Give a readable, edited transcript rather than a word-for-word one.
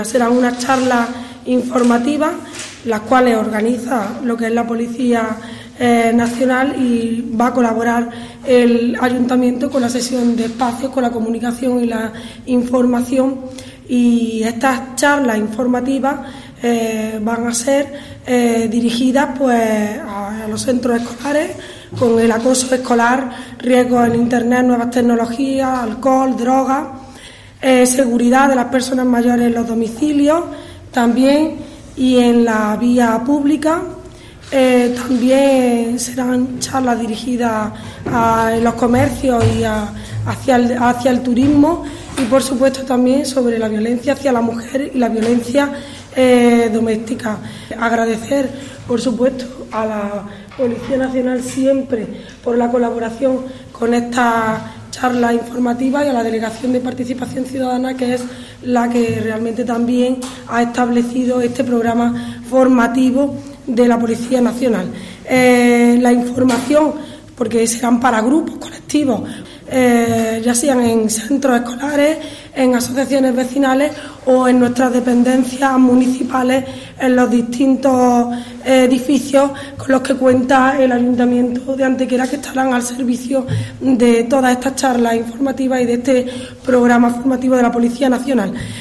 Serán unas charlas informativas, las cuales organiza lo que es la Policía Nacional, y va a colaborar el Ayuntamiento con la sesión de espacios, con la comunicación y la información. Y estas charlas informativas van a ser dirigidas a los centros escolares, con el acoso escolar, riesgos en Internet, nuevas tecnologías, alcohol, drogas, seguridad de las personas mayores en los domicilios también y en la vía pública. También serán charlas dirigidas a los comercios y hacia el turismo, y por supuesto también sobre la violencia hacia la mujer y la violencia doméstica. Agradecer por supuesto a la Policía Nacional siempre por la colaboración con esta charla informativa, y a la Delegación de Participación Ciudadana, que es la que realmente también ha establecido este programa formativo de la Policía Nacional. La información, porque serán para grupos, colectivos, ya sean en centros escolares, en asociaciones vecinales o en nuestras dependencias municipales, en los distintos edificios con los que cuenta el Ayuntamiento de Antequera, que estarán al servicio de todas estas charlas informativas y de este programa formativo de la Policía Nacional.